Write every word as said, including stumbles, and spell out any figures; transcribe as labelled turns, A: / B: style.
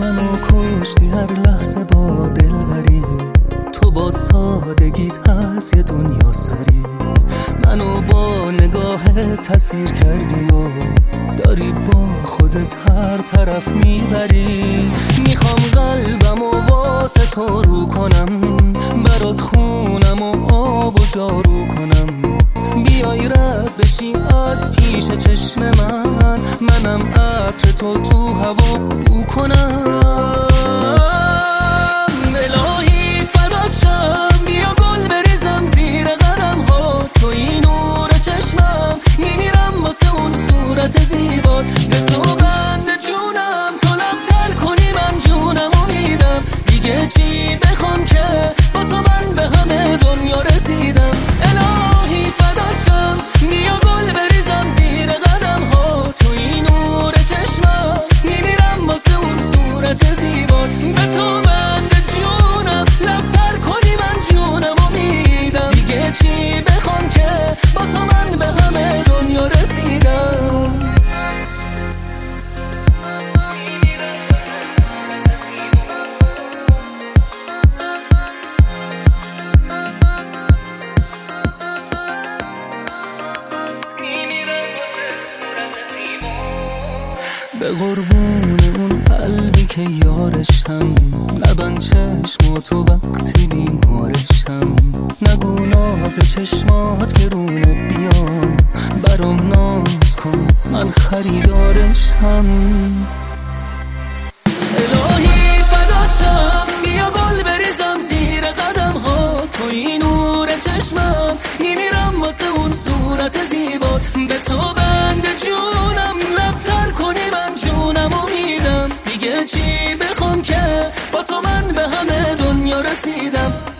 A: منو کشتی هر لحظه با دلبری، تو با سادگیت هست یه دنیا سری. منو با نگاهت تسیر کردی و داری با خودت هر طرف میبری. میخوام قلبم و واسه تو رو کنم، برات خونم و آب و جارو کنم. بیای رد بشی از پیش چشم من، منم عطر تو تو هوا بو کنم. الهی فدات شم، بیا گل بریزم زیر قدم ها. تو این نور چشمم، میمیرم واسه اون صورت زیبات. به تو بند جونم، تو لبتر کنی من جونمو میدم. دیگه چی بخوام که با تو من به همه دنیا رسیدم. الهی فدات شم، بیا گل بریزم زیر قدم ها. تو این نور چشمم، میمیرم واسه اون صورت زیبات. به تو بند جونم، لبتر کنی من جونمو میدم. دیگه چی بخوام که با تو من به همه دنیا رسیدم. به قربون اون قلبی که یارشم، نبند چشم تو وقتی بیمارشم. نگو ناز چشمات گرونه، بیا برام ناز کن من خریدارشم. الهی فدات شم، بیا گل بریزم زیر قدم ها. تو این نور چشمم، میمیرم واسه اون صورت زیبات. به تو بند جونم، لبتر کنی من جونمو میدم. دیگه چی بخوام که با تو من به همه دنیا رسیدم.